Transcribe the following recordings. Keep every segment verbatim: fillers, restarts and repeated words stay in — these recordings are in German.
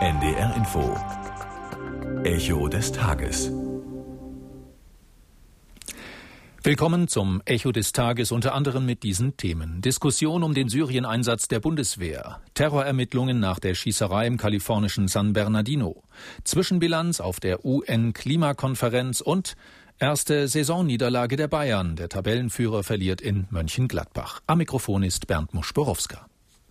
N D R Info. Echo des Tages. Willkommen zum Echo des Tages, unter anderem mit diesen Themen. Diskussion um den Syrien-Einsatz der Bundeswehr, Terrorermittlungen nach der Schießerei im kalifornischen San Bernardino, Zwischenbilanz auf der U N-Klimakonferenz und erste Saisonniederlage der Bayern. Der Tabellenführer verliert in Mönchengladbach. Am Mikrofon ist Bernd Musch-Borowska.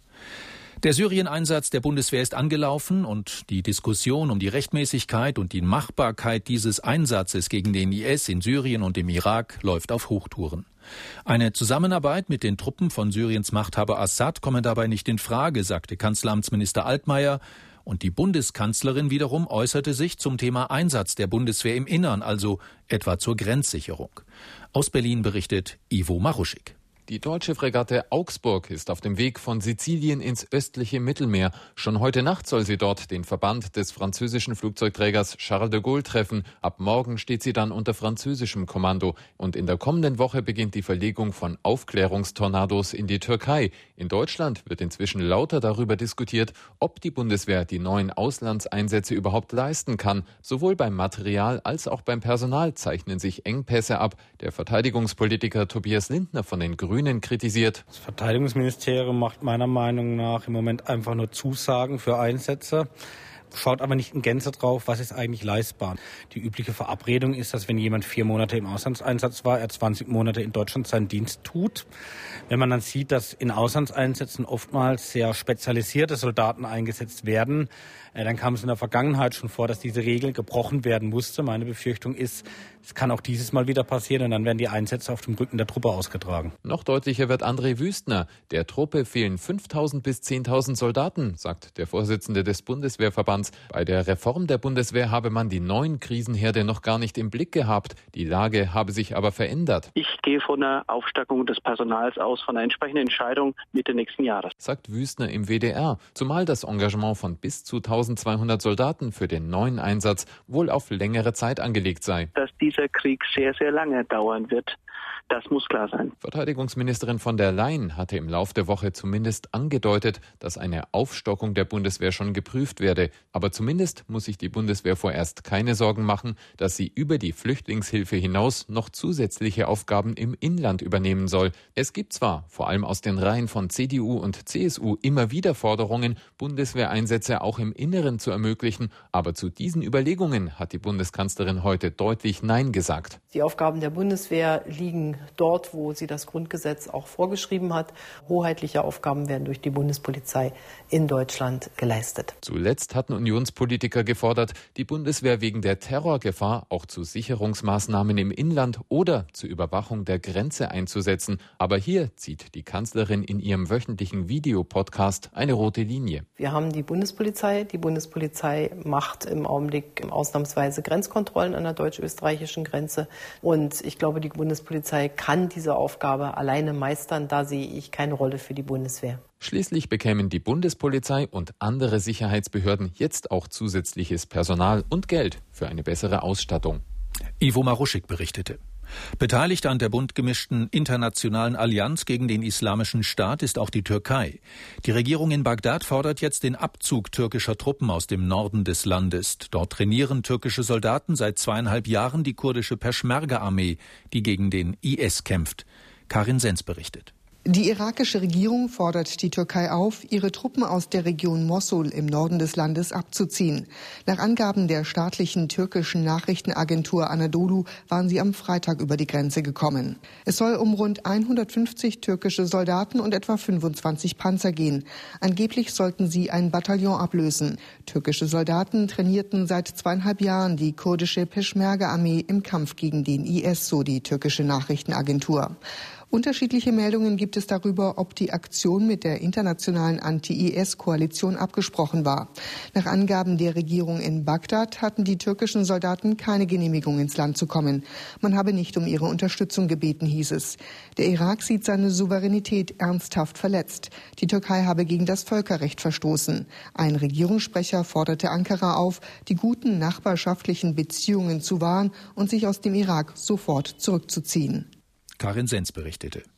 Der Syrien-Einsatz der Bundeswehr ist angelaufen und die Diskussion um die Rechtmäßigkeit und die Machbarkeit dieses Einsatzes gegen den I S in Syrien und im Irak läuft auf Hochtouren. Eine Zusammenarbeit mit den Truppen von Syriens Machthaber Assad komme dabei nicht in Frage, sagte Kanzleramtsminister Altmaier. Und die Bundeskanzlerin wiederum äußerte sich zum Thema Einsatz der Bundeswehr im Innern, also etwa zur Grenzsicherung. Aus Berlin berichtet Ivo Maruschik. Die deutsche Fregatte Augsburg ist auf dem Weg von Sizilien ins östliche Mittelmeer. Schon heute Nacht soll sie dort den Verband des französischen Flugzeugträgers Charles de Gaulle treffen. Ab morgen steht sie dann unter französischem Kommando. Und in der kommenden Woche beginnt die Verlegung von Aufklärungstornados in die Türkei. In Deutschland wird inzwischen lauter darüber diskutiert, ob die Bundeswehr die neuen Auslandseinsätze überhaupt leisten kann. Sowohl beim Material als auch beim Personal zeichnen sich Engpässe ab. Der Verteidigungspolitiker Tobias Lindner von den Grünen Grünen kritisiert. Das Verteidigungsministerium macht meiner Meinung nach im Moment einfach nur Zusagen für Einsätze, schaut aber nicht in Gänze drauf, was ist eigentlich leistbar. Die übliche Verabredung ist, dass wenn jemand vier Monate im Auslandseinsatz war, er zwanzig Monate in Deutschland seinen Dienst tut. Wenn man dann sieht, dass in Auslandseinsätzen oftmals sehr spezialisierte Soldaten eingesetzt werden, dann kam es in der Vergangenheit schon vor, dass diese Regel gebrochen werden musste. Meine Befürchtung ist, es kann auch dieses Mal wieder passieren und dann werden die Einsätze auf dem Rücken der Truppe ausgetragen. Noch deutlicher wird André Wüstner. Der Truppe fehlen fünftausend bis zehntausend Soldaten, sagt der Vorsitzende des Bundeswehrverbands. Bei der Reform der Bundeswehr habe man die neuen Krisenherde noch gar nicht im Blick gehabt. Die Lage habe sich aber verändert. Ich gehe von einer Aufstockung des Personals aus, von einer entsprechenden Entscheidung Mitte nächsten Jahres, sagt Wüstner im W D R. Zumal das Engagement von bis zu eintausendzweihundert Soldaten für den neuen Einsatz wohl auf längere Zeit angelegt sei. Dass dieser Krieg sehr, sehr lange dauern wird, das muss klar sein. Verteidigungsministerin von der Leyen hatte im Lauf der Woche zumindest angedeutet, dass eine Aufstockung der Bundeswehr schon geprüft werde. Aber zumindest muss sich die Bundeswehr vorerst keine Sorgen machen, dass sie über die Flüchtlingshilfe hinaus noch zusätzliche Aufgaben im Inland übernehmen soll. Es gibt zwar, vor allem aus den Reihen von C D U und C S U, immer wieder Forderungen, Bundeswehreinsätze auch im Inneren zu ermöglichen, aber zu diesen Überlegungen hat die Bundeskanzlerin heute deutlich Nein gesagt. Die Aufgaben der Bundeswehr liegen dort, wo sie das Grundgesetz auch vorgeschrieben hat. Hoheitliche Aufgaben werden durch die Bundespolizei in Deutschland geleistet. Zuletzt hatten Unionspolitiker gefordert, die Bundeswehr wegen der Terrorgefahr auch zu Sicherungsmaßnahmen im Inland oder zur Überwachung der Grenze einzusetzen. Aber hier zieht die Kanzlerin in ihrem wöchentlichen Videopodcast eine rote Linie. Wir haben die Bundespolizei. Die Bundespolizei macht im Augenblick ausnahmsweise Grenzkontrollen an der deutsch-österreichischen Grenze. Und ich glaube, die Bundespolizei kann diese Aufgabe alleine meistern. Da sehe ich keine Rolle für die Bundeswehr. Schließlich bekämen die Bundespolizei und andere Sicherheitsbehörden jetzt auch zusätzliches Personal und Geld für eine bessere Ausstattung. Ivo Maruschik berichtete. Beteiligt an der bunt gemischten internationalen Allianz gegen den Islamischen Staat ist auch die Türkei. Die Regierung in Bagdad fordert jetzt den Abzug türkischer Truppen aus dem Norden des Landes. Dort trainieren türkische Soldaten seit zweieinhalb Jahren die kurdische Peschmerga-Armee, die gegen den I S kämpft. Karin Sens berichtet. Die irakische Regierung fordert die Türkei auf, ihre Truppen aus der Region Mossul im Norden des Landes abzuziehen. Nach Angaben der staatlichen türkischen Nachrichtenagentur Anadolu waren sie am Freitag über die Grenze gekommen. Es soll um rund hundertfünfzig türkische Soldaten und etwa fünfundzwanzig Panzer gehen. Angeblich sollten sie ein Bataillon ablösen. Türkische Soldaten trainierten seit zweieinhalb Jahren die kurdische Peschmerga-Armee im Kampf gegen den I S, so die türkische Nachrichtenagentur. Unterschiedliche Meldungen gibt es darüber, ob die Aktion mit der internationalen Anti-I S-Koalition abgesprochen war. Nach Angaben der Regierung in Bagdad hatten die türkischen Soldaten keine Genehmigung, ins Land zu kommen. Man habe nicht um ihre Unterstützung gebeten, hieß es. Der Irak sieht seine Souveränität ernsthaft verletzt. Die Türkei habe gegen das Völkerrecht verstoßen. Ein Regierungssprecher forderte Ankara auf, die guten nachbarschaftlichen Beziehungen zu wahren und sich aus dem Irak sofort zurückzuziehen. Karin Sens berichtete.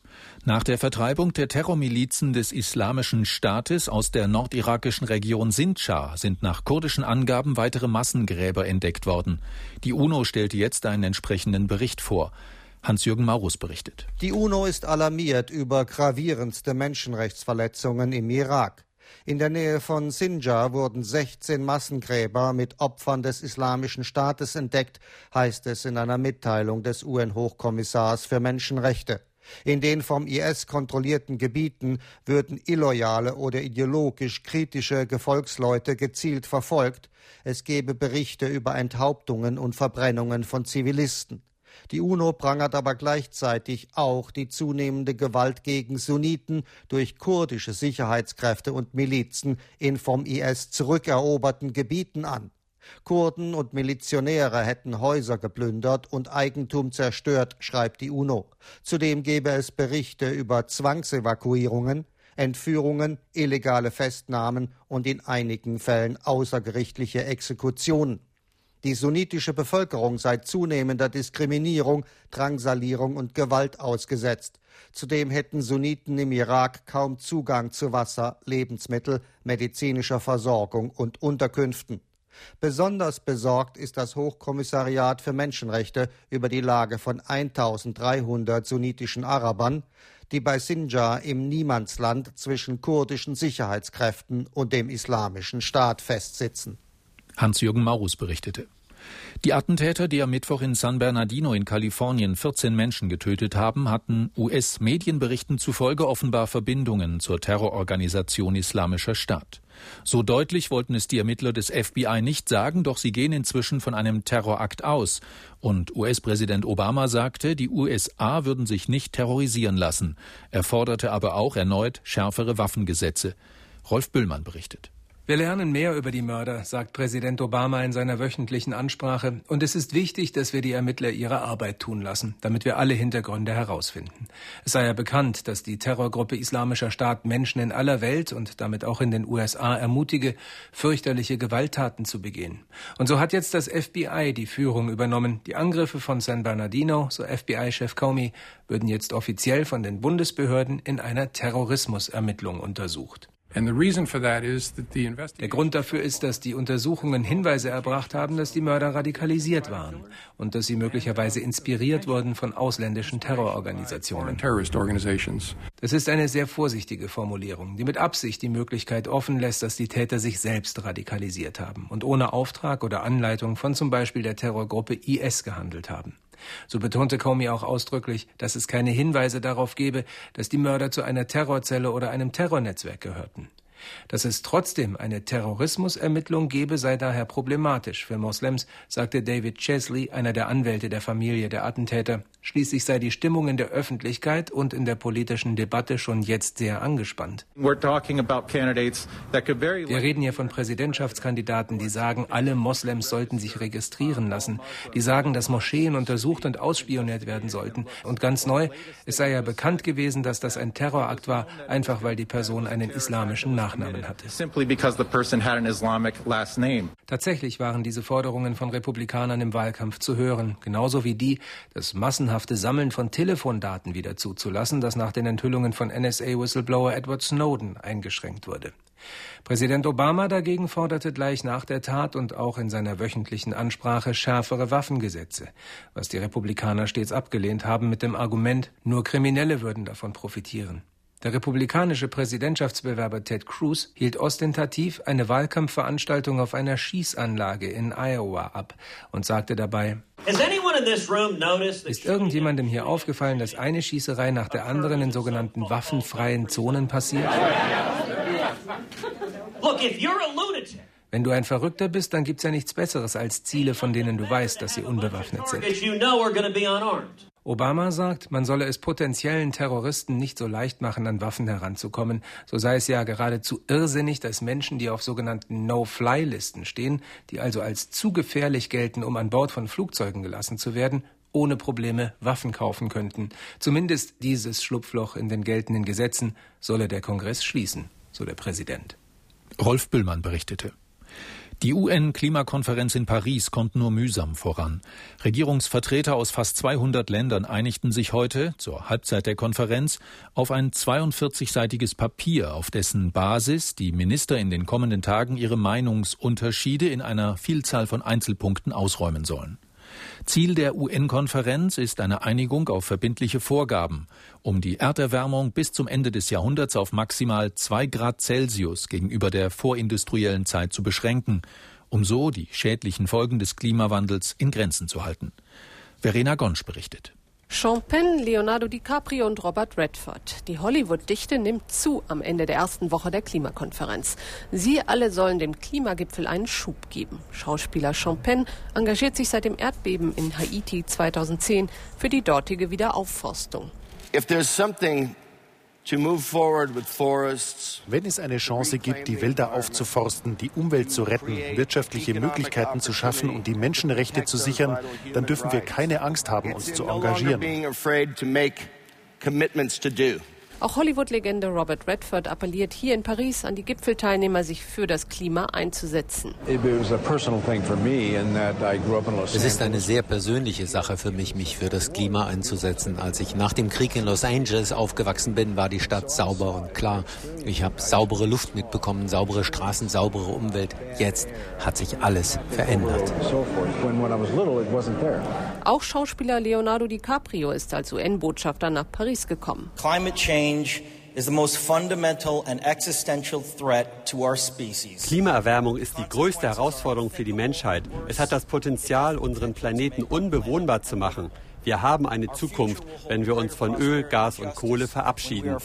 Nach der Vertreibung der Terrormilizen des Islamischen Staates aus der nordirakischen Region Sindschar sind nach kurdischen Angaben weitere Massengräber entdeckt worden. Die UNO stellte jetzt einen entsprechenden Bericht vor. Hans-Jürgen Maurus berichtet. Die UNO ist alarmiert über gravierendste Menschenrechtsverletzungen im Irak. In der Nähe von Sindschar wurden sechzehn Massengräber mit Opfern des Islamischen Staates entdeckt, heißt es in einer Mitteilung des U N-Hochkommissars für Menschenrechte. In den vom I S kontrollierten Gebieten würden illoyale oder ideologisch kritische Gefolgsleute gezielt verfolgt. Es gebe Berichte über Enthauptungen und Verbrennungen von Zivilisten. Die UNO prangert aber gleichzeitig auch die zunehmende Gewalt gegen Sunniten durch kurdische Sicherheitskräfte und Milizen in vom I S zurückeroberten Gebieten an. Kurden und Milizionäre hätten Häuser geplündert und Eigentum zerstört, schreibt die UNO. Zudem gebe es Berichte über Zwangsevakuierungen, Entführungen, illegale Festnahmen und in einigen Fällen außergerichtliche Exekutionen. Die sunnitische Bevölkerung sei zunehmender Diskriminierung, Drangsalierung und Gewalt ausgesetzt. Zudem hätten Sunniten im Irak kaum Zugang zu Wasser, Lebensmittel, medizinischer Versorgung und Unterkünften. Besonders besorgt ist das Hochkommissariat für Menschenrechte über die Lage von eintausenddreihundert sunnitischen Arabern, die bei Sindschar im Niemandsland zwischen kurdischen Sicherheitskräften und dem Islamischen Staat festsitzen. Hans-Jürgen Maurus berichtete. Die Attentäter, die am Mittwoch in San Bernardino in Kalifornien vierzehn Menschen getötet haben, hatten U S-Medienberichten zufolge offenbar Verbindungen zur Terrororganisation Islamischer Staat. So deutlich wollten es die Ermittler des F B I nicht sagen, doch sie gehen inzwischen von einem Terrorakt aus. Und U S-Präsident Obama sagte, die U S A würden sich nicht terrorisieren lassen. Er forderte aber auch erneut schärfere Waffengesetze. Rolf Bühlmann berichtet. Wir lernen mehr über die Mörder, sagt Präsident Obama in seiner wöchentlichen Ansprache. Und es ist wichtig, dass wir die Ermittler ihre Arbeit tun lassen, damit wir alle Hintergründe herausfinden. Es sei ja bekannt, dass die Terrorgruppe Islamischer Staat Menschen in aller Welt und damit auch in den U S A ermutige, fürchterliche Gewalttaten zu begehen. Und so hat jetzt das F B I die Führung übernommen. Die Angriffe von San Bernardino, so F B I-Chef Comey, würden jetzt offiziell von den Bundesbehörden in einer Terrorismusermittlung untersucht. Der Grund dafür ist, dass die Untersuchungen Hinweise erbracht haben, dass die Mörder radikalisiert waren und dass sie möglicherweise inspiriert wurden von ausländischen Terrororganisationen. Das ist eine sehr vorsichtige Formulierung, die mit Absicht die Möglichkeit offen lässt, dass die Täter sich selbst radikalisiert haben und ohne Auftrag oder Anleitung von zum Beispiel der Terrorgruppe I S gehandelt haben. So betonte Comey auch ausdrücklich, dass es keine Hinweise darauf gebe, dass die Mörder zu einer Terrorzelle oder einem Terrornetzwerk gehörten. Dass es trotzdem eine Terrorismusermittlung gebe, sei daher problematisch für Moslems, sagte David Chesley, einer der Anwälte der Familie der Attentäter. Schließlich sei die Stimmung in der Öffentlichkeit und in der politischen Debatte schon jetzt sehr angespannt. Wir reden hier von Präsidentschaftskandidaten, die sagen, alle Moslems sollten sich registrieren lassen. Die sagen, dass Moscheen untersucht und ausspioniert werden sollten. Und ganz neu, es sei ja bekannt gewesen, dass das ein Terrorakt war, einfach weil die Person einen islamischen Nachnamen hatte. Tatsächlich waren diese Forderungen von Republikanern im Wahlkampf zu hören, genauso wie die, das massenhafte Sammeln von Telefondaten wieder zuzulassen, das nach den Enthüllungen von N S A-Whistleblower Edward Snowden eingeschränkt wurde. Präsident Obama dagegen forderte gleich nach der Tat und auch in seiner wöchentlichen Ansprache schärfere Waffengesetze, was die Republikaner stets abgelehnt haben mit dem Argument, nur Kriminelle würden davon profitieren. Der republikanische Präsidentschaftsbewerber Ted Cruz hielt ostentativ eine Wahlkampfveranstaltung auf einer Schießanlage in Iowa ab und sagte dabei: Ist irgendjemandem hier aufgefallen, dass eine Schießerei nach der anderen in sogenannten waffenfreien Zonen passiert? Wenn du ein Verrückter bist, dann gibt's ja nichts Besseres als Ziele, von denen du weißt, dass sie unbewaffnet sind. Obama sagt, man solle es potenziellen Terroristen nicht so leicht machen, an Waffen heranzukommen. So sei es ja geradezu irrsinnig, dass Menschen, die auf sogenannten No-Fly-Listen stehen, die also als zu gefährlich gelten, um an Bord von Flugzeugen gelassen zu werden, ohne Probleme Waffen kaufen könnten. Zumindest dieses Schlupfloch in den geltenden Gesetzen solle der Kongress schließen, so der Präsident. Rolf Bühlmann berichtete. Die U N-Klimakonferenz in Paris kommt nur mühsam voran. Regierungsvertreter aus fast zweihundert Ländern einigten sich heute, zur Halbzeit der Konferenz, auf ein zweiundvierzigseitiges Papier, auf dessen Basis die Minister in den kommenden Tagen ihre Meinungsunterschiede in einer Vielzahl von Einzelpunkten ausräumen sollen. Ziel der U N-Konferenz ist eine Einigung auf verbindliche Vorgaben, um die Erderwärmung bis zum Ende des Jahrhunderts auf maximal zwei Grad Celsius gegenüber der vorindustriellen Zeit zu beschränken, um so die schädlichen Folgen des Klimawandels in Grenzen zu halten. Verena Gonsch berichtet. Sean Penn, Leonardo DiCaprio und Robert Redford. Die Hollywood-Dichte nimmt zu am Ende der ersten Woche der Klimakonferenz. Sie alle sollen dem Klimagipfel einen Schub geben. Schauspieler Sean Penn engagiert sich seit dem Erdbeben in Haiti zweitausendzehn für die dortige Wiederaufforstung. If there's something to move forward with forests, wenn es eine Chance gibt, die Wälder aufzuforsten, die Umwelt zu retten, wirtschaftliche Möglichkeiten zu schaffen und die Menschenrechte zu sichern, dann dürfen wir keine Angst haben, uns zu engagieren. Auch Hollywood-Legende Robert Redford appelliert hier in Paris an die Gipfelteilnehmer, sich für das Klima einzusetzen. Es ist eine sehr persönliche Sache für mich, mich für das Klima einzusetzen. Als ich nach dem Krieg in Los Angeles aufgewachsen bin, war die Stadt sauber und klar. Ich habe saubere Luft mitbekommen, saubere Straßen, saubere Umwelt. Jetzt hat sich alles verändert. Auch Schauspieler Leonardo DiCaprio ist als U N-Botschafter nach Paris gekommen. Climate change is the most fundamental and existential threat to our species. Klimaerwärmung ist die größte Herausforderung für die Menschheit. Es hat das Potenzial, unseren Planeten unbewohnbar zu machen. Wir haben eine Zukunft, wenn wir uns von Öl, Gas und Kohle verabschieden.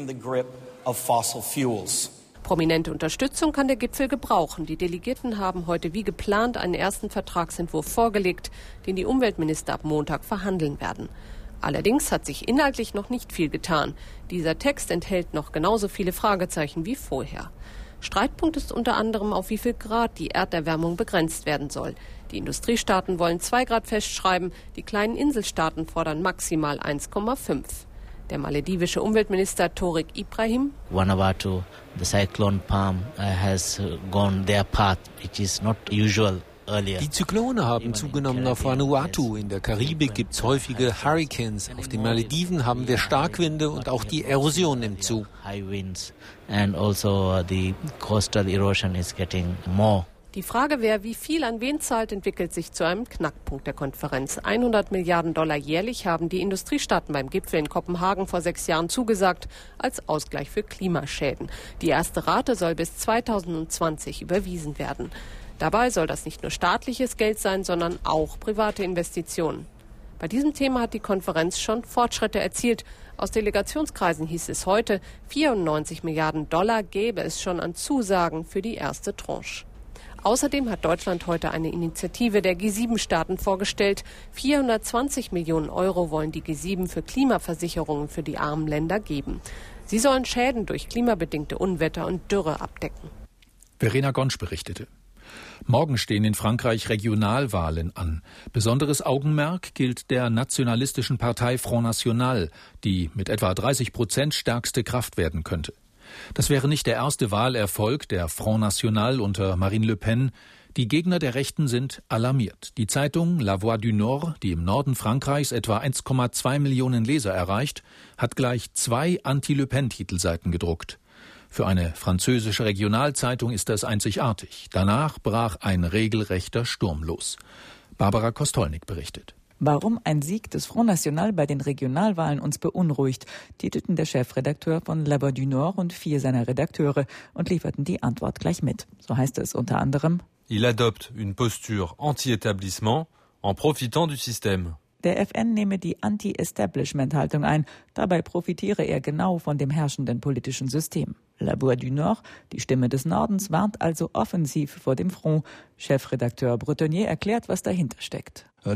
Prominente Unterstützung kann der Gipfel gebrauchen. Die Delegierten haben heute wie geplant einen ersten Vertragsentwurf vorgelegt, den die Umweltminister ab Montag verhandeln werden. Allerdings hat sich inhaltlich noch nicht viel getan. Dieser Text enthält noch genauso viele Fragezeichen wie vorher. Streitpunkt ist unter anderem, auf wie viel Grad die Erderwärmung begrenzt werden soll. Die Industriestaaten wollen zwei Grad festschreiben, die kleinen Inselstaaten fordern maximal eins Komma fünf. Der maledivische Umweltminister Tariq Ibrahim: Vanuatu, the cyclone Palm has gone their path, which is not usual. Die Zyklone haben zugenommen auf Vanuatu. In der Karibik gibt es häufige Hurricanes. Auf den Malediven haben wir Starkwinde und auch die Erosion nimmt zu. Die Frage, wer wie viel an wen zahlt, entwickelt sich zu einem Knackpunkt der Konferenz. hundert Milliarden Dollar jährlich haben die Industriestaaten beim Gipfel in Kopenhagen vor sechs Jahren zugesagt, als Ausgleich für Klimaschäden. Die erste Rate soll bis zweitausendzwanzig überwiesen werden. Dabei soll das nicht nur staatliches Geld sein, sondern auch private Investitionen. Bei diesem Thema hat die Konferenz schon Fortschritte erzielt. Aus Delegationskreisen hieß es heute, vierundneunzig Milliarden Dollar gäbe es schon an Zusagen für die erste Tranche. Außerdem hat Deutschland heute eine Initiative der G sieben Staaten vorgestellt. vierhundertzwanzig Millionen Euro wollen die G sieben für Klimaversicherungen für die armen Länder geben. Sie sollen Schäden durch klimabedingte Unwetter und Dürre abdecken. Verena Gonsch berichtete. Morgen stehen in Frankreich Regionalwahlen an. Besonderes Augenmerk gilt der nationalistischen Partei Front National, die mit etwa dreißig Prozent stärkste Kraft werden könnte. Das wäre nicht der erste Wahlerfolg der Front National unter Marine Le Pen. Die Gegner der Rechten sind alarmiert. Die Zeitung La Voix du Nord, die im Norden Frankreichs etwa eins Komma zwei Millionen Leser erreicht, hat gleich zwei Anti-Le Pen-Titelseiten gedruckt. Für eine französische Regionalzeitung ist das einzigartig. Danach brach ein regelrechter Sturm los. Barbara Kostolnik berichtet. Warum ein Sieg des Front National bei den Regionalwahlen uns beunruhigt, titelten der Chefredakteur von La Voix du Nord und vier seiner Redakteure und lieferten die Antwort gleich mit. So heißt es unter anderem: Il adopte une posture anti-établissement en profitant du système. Der F N nehme die Anti-Establishment-Haltung ein. Dabei profitiere er genau von dem herrschenden politischen System. La Voix du Nord, die Stimme des Nordens, warnt also offensiv vor dem Front. Chefredakteur Bretonnier erklärt, was dahinter steckt. Wir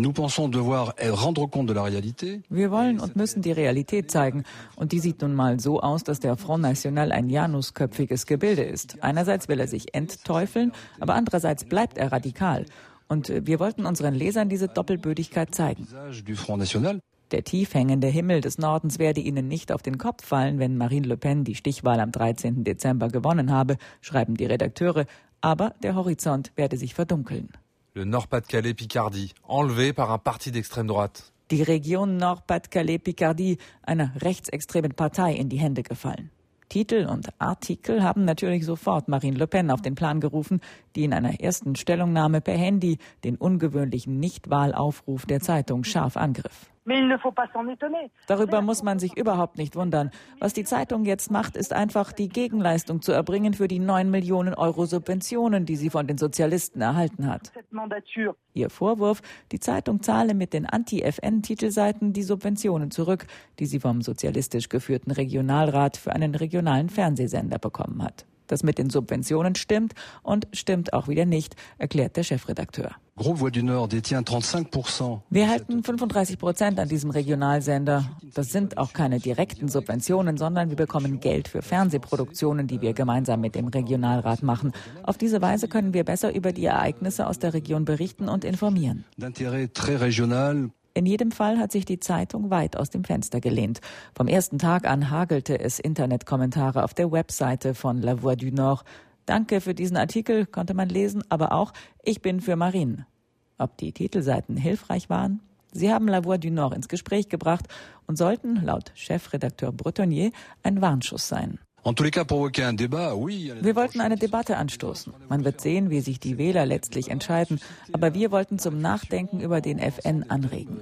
wollen und müssen die Realität zeigen. Und die sieht nun mal so aus, dass der Front National ein janusköpfiges Gebilde ist. Einerseits will er sich entteufeln, aber andererseits bleibt er radikal. Und wir wollten unseren Lesern diese Doppelbödigkeit zeigen. Der tief hängende Himmel des Nordens werde ihnen nicht auf den Kopf fallen, wenn Marine Le Pen die Stichwahl am dreizehnten Dezember gewonnen habe, schreiben die Redakteure. Aber der Horizont werde sich verdunkeln. Le Nord-Pas-de-Calais-Picardie, enlevé par un parti d'extrême droite. Die Region Nord-Pas-de-Calais-Picardie einer rechtsextremen Partei in die Hände gefallen. Titel und Artikel haben natürlich sofort Marine Le Pen auf den Plan gerufen, die in einer ersten Stellungnahme per Handy den ungewöhnlichen Nichtwahlaufruf der Zeitung scharf angriff. Darüber muss man sich überhaupt nicht wundern. Was die Zeitung jetzt macht, ist einfach die Gegenleistung zu erbringen für die neun Millionen Euro Subventionen, die sie von den Sozialisten erhalten hat. Ihr Vorwurf, die Zeitung zahle mit den Anti-F N-Titelseiten die Subventionen zurück, die sie vom sozialistisch geführten Regionalrat für einen regionalen Fernsehsender bekommen hat. Das mit den Subventionen stimmt und stimmt auch wieder nicht, erklärt der Chefredakteur. Wir halten fünfunddreißig Prozent an diesem Regionalsender. Das sind auch keine direkten Subventionen, sondern wir bekommen Geld für Fernsehproduktionen, die wir gemeinsam mit dem Regionalrat machen. Auf diese Weise können wir besser über die Ereignisse aus der Region berichten und informieren. In jedem Fall hat sich die Zeitung weit aus dem Fenster gelehnt. Vom ersten Tag an hagelte es Internetkommentare auf der Webseite von La Voix du Nord. Danke für diesen Artikel, konnte man lesen, aber auch Ich bin für Marine. Ob die Titelseiten hilfreich waren? Sie haben La Voix du Nord ins Gespräch gebracht und sollten, laut Chefredakteur Bretonnier, ein Warnschuss sein. Wir wollten eine Debatte anstoßen. Man wird sehen, wie sich die Wähler letztlich entscheiden. Aber wir wollten zum Nachdenken über den F N anregen.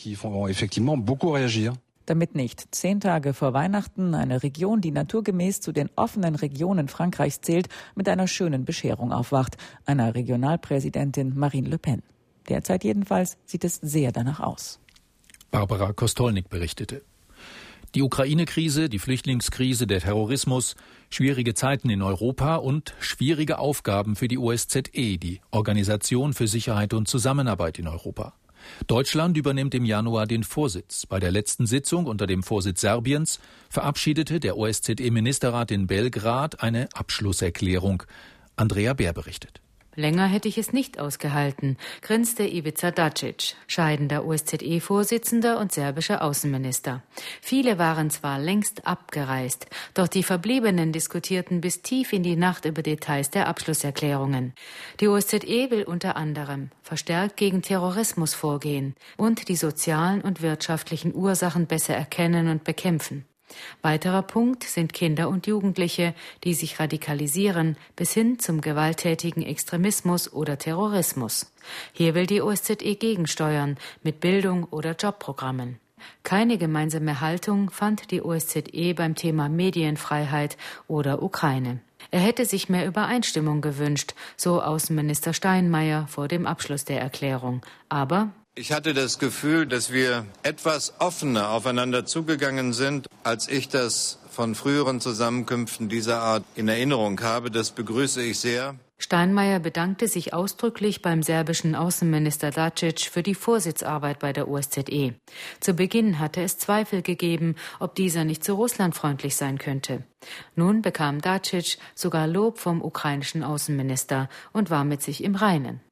Damit nicht zehn Tage vor Weihnachten eine Region, die naturgemäß zu den offenen Regionen Frankreichs zählt, mit einer schönen Bescherung aufwacht, einer Regionalpräsidentin Marine Le Pen. Derzeit jedenfalls sieht es sehr danach aus. Barbara Kostolnik berichtete. Die Ukraine-Krise, die Flüchtlingskrise, der Terrorismus, schwierige Zeiten in Europa und schwierige Aufgaben für die O S Z E, die Organisation für Sicherheit und Zusammenarbeit in Europa. Deutschland übernimmt im Januar den Vorsitz. Bei der letzten Sitzung unter dem Vorsitz Serbiens verabschiedete der O S Z E-Ministerrat in Belgrad eine Abschlusserklärung. Andrea Bär berichtet. Länger hätte ich es nicht ausgehalten, grinste Ivica Dacic, scheidender O S Z E-Vorsitzender und serbischer Außenminister. Viele waren zwar längst abgereist, doch die Verbliebenen diskutierten bis tief in die Nacht über Details der Abschlusserklärungen. Die O S Z E will unter anderem verstärkt gegen Terrorismus vorgehen und die sozialen und wirtschaftlichen Ursachen besser erkennen und bekämpfen. Weiterer Punkt sind Kinder und Jugendliche, die sich radikalisieren, bis hin zum gewalttätigen Extremismus oder Terrorismus. Hier will die O S Z E gegensteuern mit Bildung oder Jobprogrammen. Keine gemeinsame Haltung fand die O S Z E beim Thema Medienfreiheit oder Ukraine. Er hätte sich mehr Übereinstimmung gewünscht, so Außenminister Steinmeier vor dem Abschluss der Erklärung. Aber ich hatte das Gefühl, dass wir etwas offener aufeinander zugegangen sind, als ich das von früheren Zusammenkünften dieser Art in Erinnerung habe. Das begrüße ich sehr. Steinmeier bedankte sich ausdrücklich beim serbischen Außenminister Dacic für die Vorsitzarbeit bei der O S Z E. Zu Beginn hatte es Zweifel gegeben, ob dieser nicht zu russlandfreundlich sein könnte. Nun bekam Dacic sogar Lob vom ukrainischen Außenminister und war mit sich im Reinen.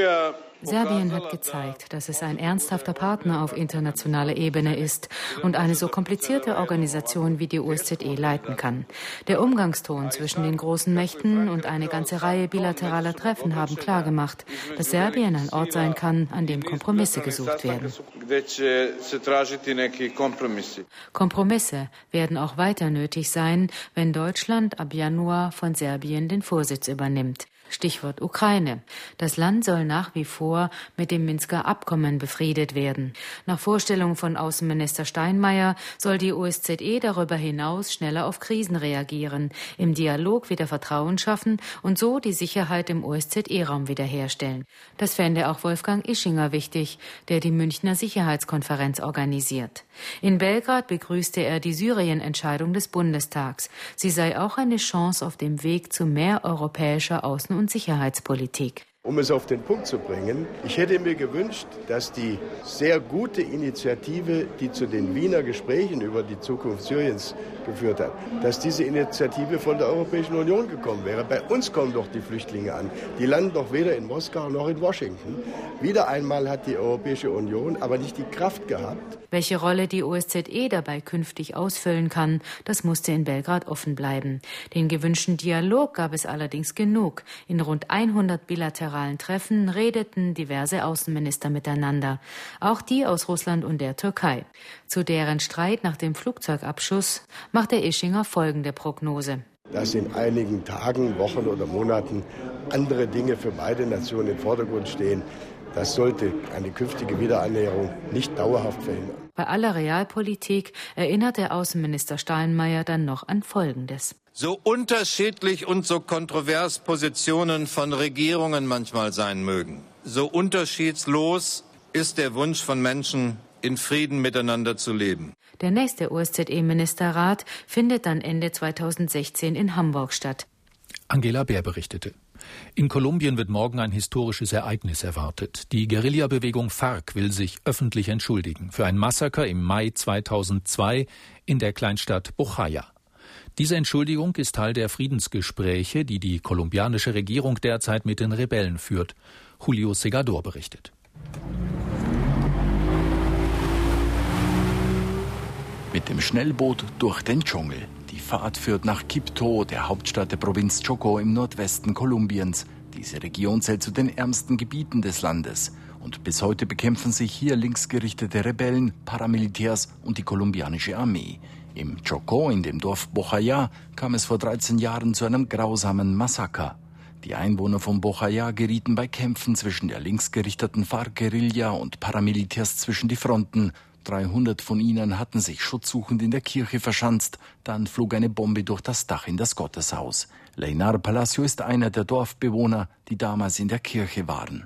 Serbien hat gezeigt, dass es ein ernsthafter Partner auf internationaler Ebene ist und eine so komplizierte Organisation wie die O S Z E leiten kann. Der Umgangston zwischen den großen Mächten und eine ganze Reihe bilateraler Treffen haben klargemacht, dass Serbien ein Ort sein kann, an dem Kompromisse gesucht werden. Kompromisse werden auch weiter nötig sein, wenn Deutschland ab Januar von Serbien den Vorsitz übernimmt. Stichwort Ukraine. Das Land soll nach wie vor mit dem Minsker Abkommen befriedet werden. Nach Vorstellung von Außenminister Steinmeier soll die O S Z E darüber hinaus schneller auf Krisen reagieren, im Dialog wieder Vertrauen schaffen und so die Sicherheit im O S Z E-Raum wiederherstellen. Das fände auch Wolfgang Ischinger wichtig, der die Münchner Sicherheitskonferenz organisiert. In Belgrad begrüßte er die Syrien-Entscheidung des Bundestags. Sie sei auch eine Chance auf dem Weg zu mehr europäischer Außen- und Sicherheitspolitik. Um es auf den Punkt zu bringen, ich hätte mir gewünscht, dass die sehr gute Initiative, die zu den Wiener Gesprächen über die Zukunft Syriens geführt hat, dass diese Initiative von der Europäischen Union gekommen wäre. Bei uns kommen doch die Flüchtlinge an. Die landen doch weder in Moskau noch in Washington. Wieder einmal hat die Europäische Union aber nicht die Kraft gehabt. Welche Rolle die O S Z E dabei künftig ausfüllen kann, das musste in Belgrad offen bleiben. Den gewünschten Dialog gab es allerdings genug. In rund hundert bilateralen Treffen redeten diverse Außenminister miteinander, auch die aus Russland und der Türkei. Zu deren Streit nach dem Flugzeugabschuss machte Ischinger folgende Prognose. Dass in einigen Tagen, Wochen oder Monaten andere Dinge für beide Nationen im Vordergrund stehen, das sollte eine künftige Wiederannäherung nicht dauerhaft verhindern. Bei aller Realpolitik erinnerte Außenminister Steinmeier dann noch an Folgendes. So unterschiedlich und so kontrovers Positionen von Regierungen manchmal sein mögen, so unterschiedslos ist der Wunsch von Menschen, in Frieden miteinander zu leben. Der nächste O S Z E-Ministerrat findet dann Ende zweitausendsechzehn in Hamburg statt. Angela Bär berichtete. In Kolumbien wird morgen ein historisches Ereignis erwartet. Die Guerillabewegung FARC will sich öffentlich entschuldigen für ein Massaker im Mai zweitausendzwei in der Kleinstadt Bojaya. Diese Entschuldigung ist Teil der Friedensgespräche, die die kolumbianische Regierung derzeit mit den Rebellen führt. Julio Segador berichtet. Mit dem Schnellboot durch den Dschungel. Die Fahrt führt nach Quibdó, der Hauptstadt der Provinz Chocó im Nordwesten Kolumbiens. Diese Region zählt zu den ärmsten Gebieten des Landes. Und bis heute bekämpfen sich hier linksgerichtete Rebellen, Paramilitärs und die kolumbianische Armee. Im Chocó, in dem Dorf Bojaya, kam es vor dreizehn Jahren zu einem grausamen Massaker. Die Einwohner von Bojaya gerieten bei Kämpfen zwischen der linksgerichteten FARC-Guerilla und Paramilitärs zwischen die Fronten. dreihundert von ihnen hatten sich schutzsuchend in der Kirche verschanzt. Dann flog eine Bombe durch das Dach in das Gotteshaus. Leinar Palacio ist einer der Dorfbewohner, die damals in der Kirche waren.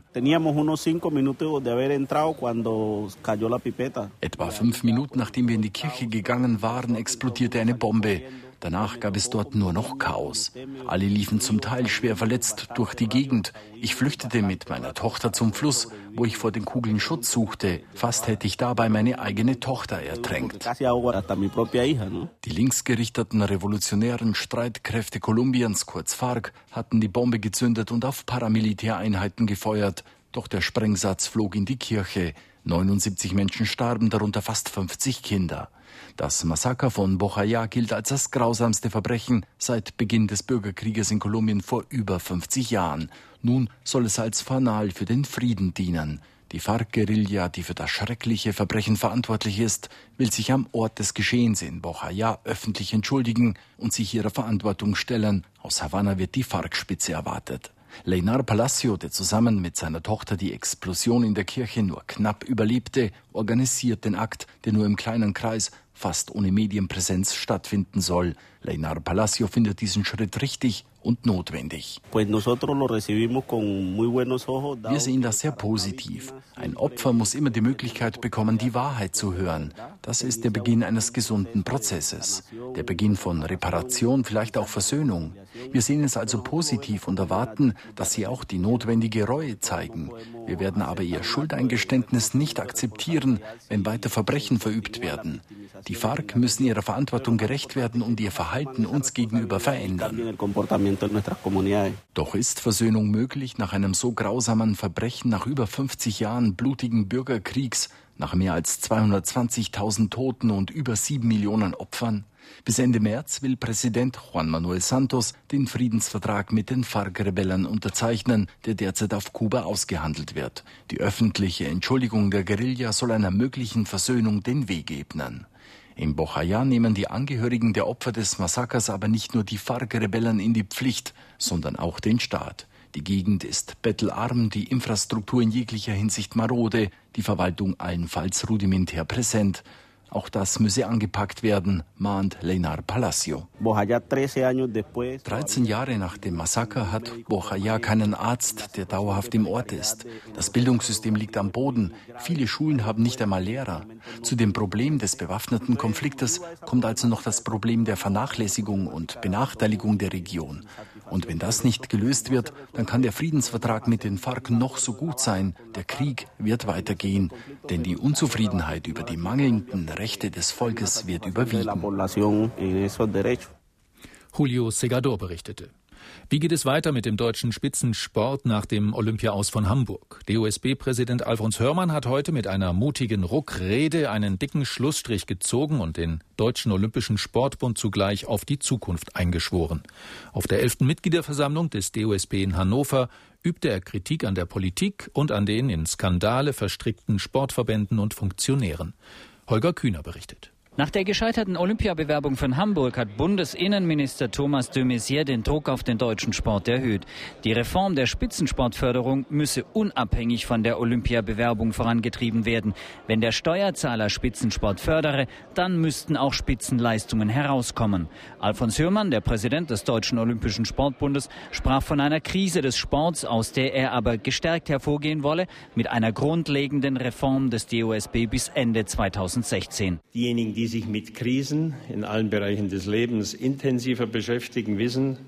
Etwa fünf Minuten nachdem wir in die Kirche gegangen waren, explodierte eine Bombe. Danach gab es dort nur noch Chaos. Alle liefen zum Teil schwer verletzt durch die Gegend. Ich flüchtete mit meiner Tochter zum Fluss, wo ich vor den Kugeln Schutz suchte. Fast hätte ich dabei meine eigene Tochter ertränkt. Die linksgerichteten revolutionären Streitkräfte Kolumbiens, kurz FARC, hatten die Bombe gezündet und auf Paramilitäreinheiten gefeuert. Doch der Sprengsatz flog in die Kirche. neunundsiebzig Menschen starben, darunter fast fünfzig Kinder. Das Massaker von Bojaya gilt als das grausamste Verbrechen seit Beginn des Bürgerkrieges in Kolumbien vor über fünfzig Jahren. Nun soll es als Fanal für den Frieden dienen. Die FARC-Guerilla, die für das schreckliche Verbrechen verantwortlich ist, will sich am Ort des Geschehens in Bojaya öffentlich entschuldigen und sich ihrer Verantwortung stellen. Aus Havanna wird die FARC-Spitze erwartet. Leinar Palacio, der zusammen mit seiner Tochter die Explosion in der Kirche nur knapp überlebte, organisiert den Akt, der nur im kleinen Kreis, fast ohne Medienpräsenz stattfinden soll. Leinar Palacio findet diesen Schritt richtig und notwendig. Wir sehen das sehr positiv. Ein Opfer muss immer die Möglichkeit bekommen, die Wahrheit zu hören. Das ist der Beginn eines gesunden Prozesses. Der Beginn von Reparation, vielleicht auch Versöhnung. Wir sehen es also positiv und erwarten, dass sie auch die notwendige Reue zeigen. Wir werden aber ihr Schuldeingeständnis nicht akzeptieren, wenn weiter Verbrechen verübt werden. Die FARC müssen ihrer Verantwortung gerecht werden und ihr Verhalten uns gegenüber verändern. Doch ist Versöhnung möglich nach einem so grausamen Verbrechen, nach über fünfzig Jahren blutigen Bürgerkriegs, nach mehr als zweihundertzwanzigtausend Toten und über sieben Millionen Opfern? Bis Ende März will Präsident Juan Manuel Santos den Friedensvertrag mit den FARC-Rebellen unterzeichnen, der derzeit auf Kuba ausgehandelt wird. Die öffentliche Entschuldigung der Guerilla soll einer möglichen Versöhnung den Weg ebnen. In Bojaya nehmen die Angehörigen der Opfer des Massakers aber nicht nur die FARC-Rebellen in die Pflicht, sondern auch den Staat. Die Gegend ist bettelarm, die Infrastruktur in jeglicher Hinsicht marode, die Verwaltung allenfalls rudimentär präsent. Auch das müsse angepackt werden, mahnt Leinar Palacio. dreizehn Jahre nach dem Massaker hat Bojaya keinen Arzt, der dauerhaft im Ort ist. Das Bildungssystem liegt am Boden. Viele Schulen haben nicht einmal Lehrer. Zu dem Problem des bewaffneten Konfliktes kommt also noch das Problem der Vernachlässigung und Benachteiligung der Region. Und wenn das nicht gelöst wird, dann kann der Friedensvertrag mit den FARC noch so gut sein. Der Krieg wird weitergehen, denn die Unzufriedenheit über die mangelnden Rechte des Volkes wird überwiegen. Julio Segador berichtete. Wie geht es weiter mit dem deutschen Spitzensport nach dem Olympia-Aus von Hamburg? D O S B-Präsident Alfons Hörmann hat heute mit einer mutigen Ruckrede einen dicken Schlussstrich gezogen und den Deutschen Olympischen Sportbund zugleich auf die Zukunft eingeschworen. Auf der elften Mitgliederversammlung des D O S B in Hannover übte er Kritik an der Politik und an den in Skandale verstrickten Sportverbänden und Funktionären. Holger Kühner berichtet. Nach der gescheiterten Olympiabewerbung von Hamburg hat Bundesinnenminister Thomas de Maizière den Druck auf den deutschen Sport erhöht. Die Reform der Spitzensportförderung müsse unabhängig von der Olympiabewerbung vorangetrieben werden. Wenn der Steuerzahler Spitzensport fördere, dann müssten auch Spitzenleistungen herauskommen. Alfons Hörmann, der Präsident des Deutschen Olympischen Sportbundes, sprach von einer Krise des Sports, aus der er aber gestärkt hervorgehen wolle, mit einer grundlegenden Reform des D O S B bis Ende zweitausendsechzehn. Diejenigen, die sich mit Krisen in allen Bereichen des Lebens intensiver beschäftigen, wissen,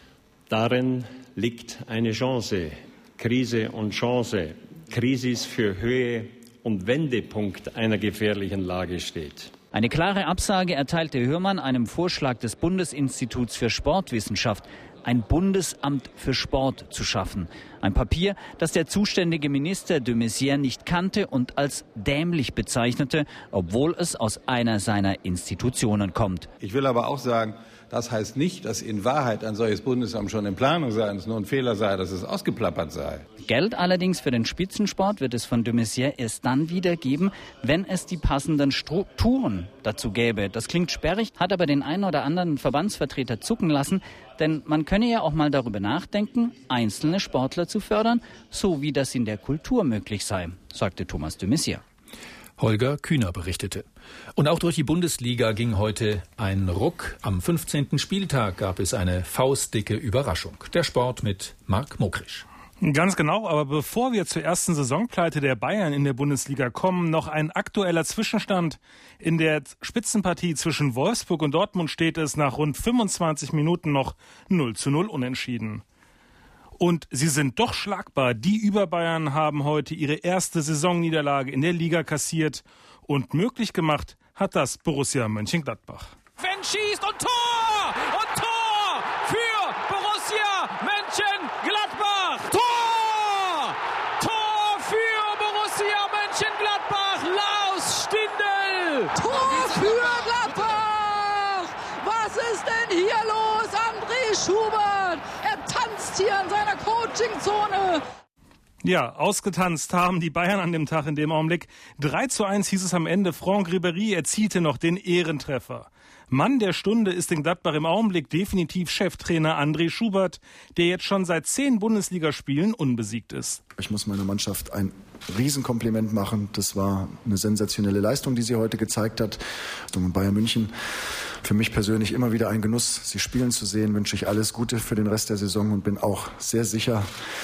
darin liegt eine Chance. Krise und Chance. Krisis für Höhe und Wendepunkt einer gefährlichen Lage steht. Eine klare Absage erteilte Hörmann einem Vorschlag des Bundesinstituts für Sportwissenschaft, ein Bundesamt für Sport zu schaffen. Ein Papier, das der zuständige Minister de Maizière nicht kannte und als dämlich bezeichnete, obwohl es aus einer seiner Institutionen kommt. Ich will aber auch sagen, das heißt nicht, dass in Wahrheit ein solches Bundesamt schon in Planung sei, dass es nur ein Fehler sei, dass es ausgeplappert sei. Geld allerdings für den Spitzensport wird es von de Maizière erst dann wieder geben, wenn es die passenden Strukturen dazu gäbe. Das klingt sperrig, hat aber den einen oder anderen Verbandsvertreter zucken lassen, denn man könne ja auch mal darüber nachdenken, einzelne Sportler zu fördern, so wie das in der Kultur möglich sei, sagte Thomas de Maizière. Holger Kühner berichtete. Und auch durch die Bundesliga ging heute ein Ruck. Am fünfzehnten Spieltag gab es eine faustdicke Überraschung. Der Sport mit Marc Mokrisch. Ganz genau, aber bevor wir zur ersten Saisonpleite der Bayern in der Bundesliga kommen, noch ein aktueller Zwischenstand. In der Spitzenpartie zwischen Wolfsburg und Dortmund steht es nach rund fünfundzwanzig Minuten noch null zu null unentschieden. Und sie sind doch schlagbar. Die Überbayern haben heute ihre erste Saisonniederlage in der Liga kassiert. Und möglich gemacht hat das Borussia Mönchengladbach. Sven schießt und Tor! Und Tor für Borussia Mönchengladbach! Tor! Tor für Borussia Mönchengladbach! Laus Stindl! Tor für Gladbach! Was ist denn hier los? André Schubert! Er tanzt hier in seiner Coachingzone. Ja, ausgetanzt haben die Bayern an dem Tag in dem Augenblick. drei zu eins hieß es am Ende. Franck Ribéry erzielte noch den Ehrentreffer. Mann der Stunde ist in Gladbach im Augenblick definitiv Cheftrainer André Schubert, der jetzt schon seit zehn Bundesligaspielen unbesiegt ist. Ich muss meiner Mannschaft ein Riesenkompliment machen. Das war eine sensationelle Leistung, die sie heute gezeigt hat. Und Bayern München, für mich persönlich immer wieder ein Genuss, sie spielen zu sehen. Wünsche ich alles Gute für den Rest der Saison und bin auch sehr sicher,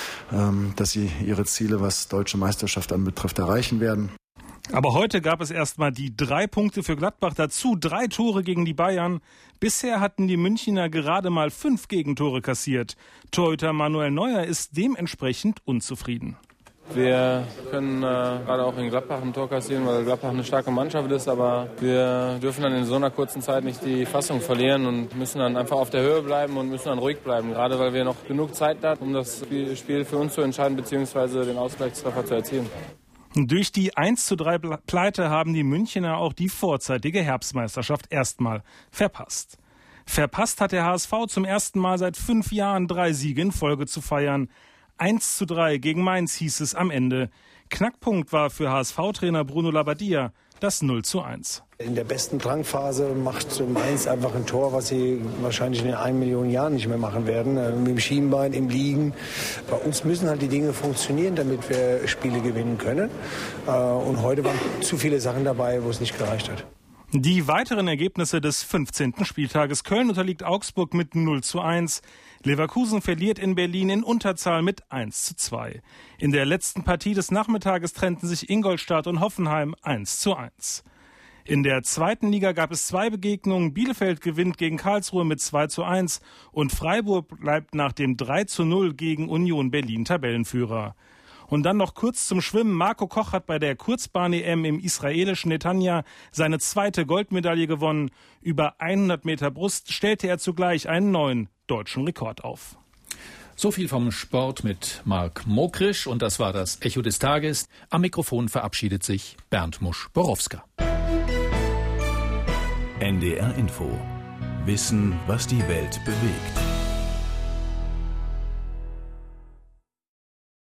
dass sie ihre Ziele, was deutsche Meisterschaft anbetrifft, erreichen werden. Aber heute gab es erstmal die drei Punkte für Gladbach, dazu drei Tore gegen die Bayern. Bisher hatten die Münchner gerade mal fünf Gegentore kassiert. Torhüter Manuel Neuer ist dementsprechend unzufrieden. Wir können äh, gerade auch in Gladbach ein Tor kassieren, weil Gladbach eine starke Mannschaft ist, aber wir dürfen dann in so einer kurzen Zeit nicht die Fassung verlieren und müssen dann einfach auf der Höhe bleiben und müssen dann ruhig bleiben, gerade weil wir noch genug Zeit hatten, um das Spiel für uns zu entscheiden bzw. den Ausgleichstreffer zu erzielen. Durch die eins zu drei Pleite haben die Münchner auch die vorzeitige Herbstmeisterschaft erstmal verpasst. Verpasst hat der H S V zum ersten Mal seit fünf Jahren drei Siege in Folge zu feiern. eins zu drei gegen Mainz hieß es am Ende. Knackpunkt war für H S V-Trainer Bruno Labbadia das null zu eins. In der besten Drangphase macht Mainz einfach ein Tor, was sie wahrscheinlich in ein Million Jahren nicht mehr machen werden. Mit dem Schienbein, im Liegen. Bei uns müssen halt die Dinge funktionieren, damit wir Spiele gewinnen können. Und heute waren zu viele Sachen dabei, wo es nicht gereicht hat. Die weiteren Ergebnisse des fünfzehnten Spieltages: Köln unterliegt Augsburg mit null zu eins. Leverkusen verliert in Berlin in Unterzahl mit eins zu zwei. In der letzten Partie des Nachmittages trennten sich Ingolstadt und Hoffenheim eins zu eins. In der zweiten Liga gab es zwei Begegnungen. Bielefeld gewinnt gegen Karlsruhe mit zwei zu eins und Freiburg bleibt nach dem drei zu null gegen Union Berlin Tabellenführer. Und dann noch kurz zum Schwimmen. Marco Koch hat bei der Kurzbahn-E M im israelischen Netanya seine zweite Goldmedaille gewonnen. Über hundert Meter Brust stellte er zugleich einen neuen deutschen Rekord auf. So viel vom Sport mit Marc Mokrisch, und das war das Echo des Tages. Am Mikrofon verabschiedet sich Bernd Musch-Borowska. N D R Info. Wissen, was die Welt bewegt.